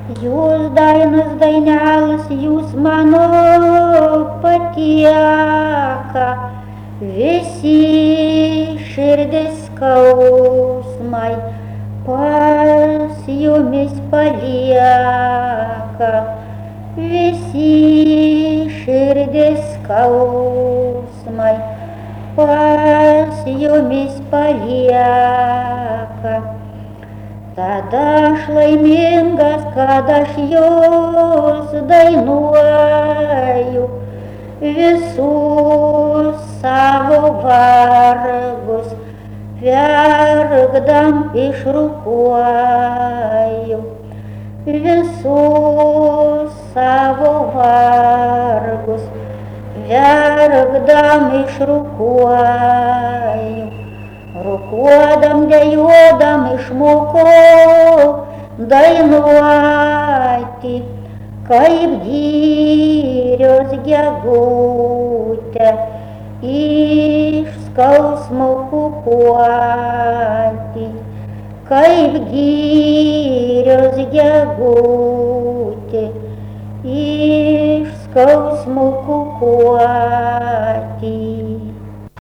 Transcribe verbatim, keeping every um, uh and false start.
Jūs dainas dainelis, jūs mano patieka, visi širdis skausmai pas jumis palieka, visi širdis skausmai pas jumis palieka. Tada aš laimingas, kad aš jūs dainuoju, visus savo vargus verkdam išrūkuoju, visus savo vargus verkdam išrūkuoju. Rūkuodam, dejuodam išmokau dainuoti, kaip girios gegutė iš skausmo kukuoti, kaip girios gegutė iš skausmo kukuoti.